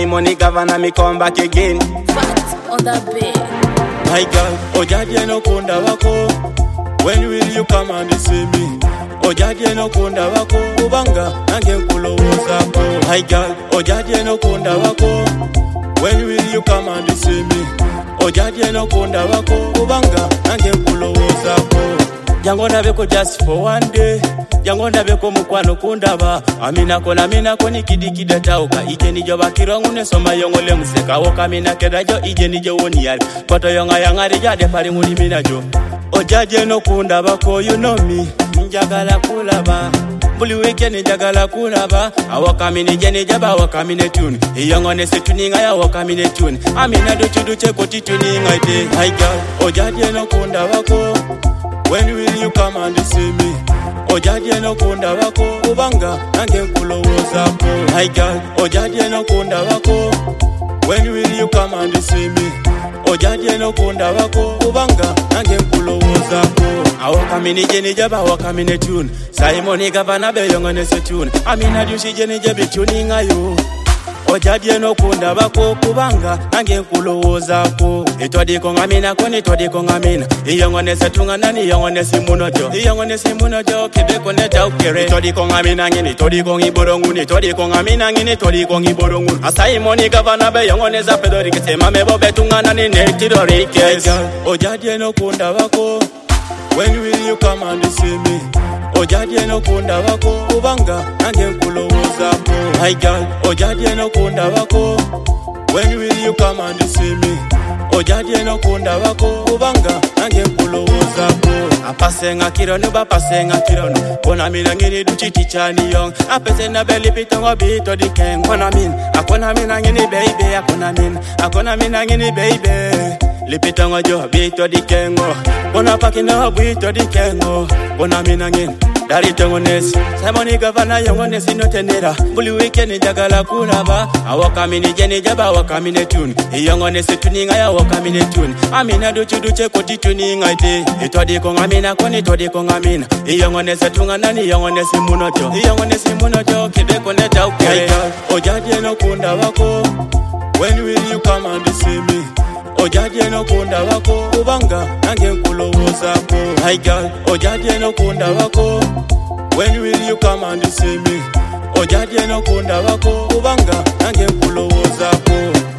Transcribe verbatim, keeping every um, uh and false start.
Simon Governor, me come back again. Fat on the bed. My girl, Ojadie no kunda wako. When will you come and see me? Ojadie no kunda wako. Ubanga nange nkulowoza ko. My girl, Ojadie no kunda wako. When will you come and see me? Ojadie no kunda wako. Ubanga nange nkulowoza ko. Jango ndabeko just for one day. Jango ndabeko mukwano kundaba. Amina kona mina koni kidikida tauka. Ije nijo bakirongu ne soma yongole museka. Woka mina kedajo ije nijo woni yari. Koto yonga yangari jade pari nguni mina jo. Ojadie no kundaba ko, you know me. Njagala kulaba. Buli weekend njagala kulaba. Awoka mine jene jaba awoka mine tune. Iyongo ne se tuninga ya awoka mine tune. Amina do chudu cheko tituninga ite. Hi girl, Ojadie no kundaba ko. When will you come and see me? Ojadie no kunda wako. Ubanga nange nkulowoza ko. My girl, Ojadie no kunda wako. When will you come and see me? Ojadie no kunda wako. Ubanga nange nkulowoza ko. Awoka mini jeni jaba awoka mini tune. Simon Governor be yongo ne se tune. Amina dushi jeni jabi tuning ayo. Ojadie no kunda wako. Kubanga nange nkulowoza ko. Itodi kongamina koni itodi kongamina. Iyongo ne se tunga nani iyongo ne simuno jo. Iyongo ne simuno jo kebe kone ta ukere. Itodi kongamina ngini itodi kongi borongu. Itodi kongamina ngini itodi kongi borongu. Simon Governor be yongo ne za pedori kese mame bobe tunga nani netidori kes. Ojadie no kunda wako. When will you come and see me? Ojadie no kunda wako. Ubanga nange nkulowoza ko. My girl, Ojadie no kunda wako. When will you come and see me? Ojadie no kunda wako. Ubanga nange nkulowoza ko. Apasenga kirono ba pasenga kirono. Kona mina ngini duchiti chani yong. Apese na beli pitongo bito dikeng. Kona min, akona mina ngini baby. Akona min, akona mina ngini baby. Lipitongo jo bito dikengo. Kona pakina bito dikengo. Kona mina ngini dari tongo nesi. Simon Governor yongo nesi no tenera. Buli weekend njagala kulaba. Awoka mini jeni jaba awoka mine tune. Iyongo nesi tuninga ya awoka mine tune. Amina duchu duche koti tuninga ite. Itodi konga mina koni itodi konga mina. Iyongo nesi tunga nani iyongo nesi munojo. Iyongo nesi munojo kebe kone ta ukere. Ojadie no kunda wako. When will you come and see me? Ojadie no kunda wako. Ubanga nange nkulowoza ko. Hi girl, Ojadie no kunda wako. When will you come and see me? Ojadie no kunda wako. Ubanga nange nkulowoza ko.